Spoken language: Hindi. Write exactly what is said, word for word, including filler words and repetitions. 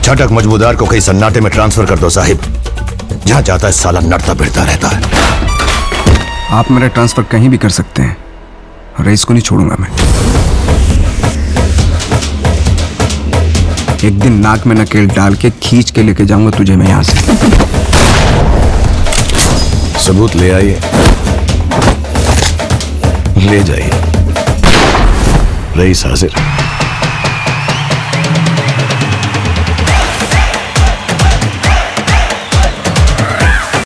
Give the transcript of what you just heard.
छटक मजबूदार को कहीं सन्नाटे में ट्रांसफर कर दो साहिब। जहां जाता है साला नटता फिरता रहता है। आप मेरा ट्रांसफर कहीं भी कर सकते हैं, रईस को नहीं छोड़ूंगा मैं। एक दिन नाक में नकेल डाल के खींच के लेके जाऊंगा तुझे मैं यहां से। सबूत ले आइए, ले जाइए। रईस हाजिर।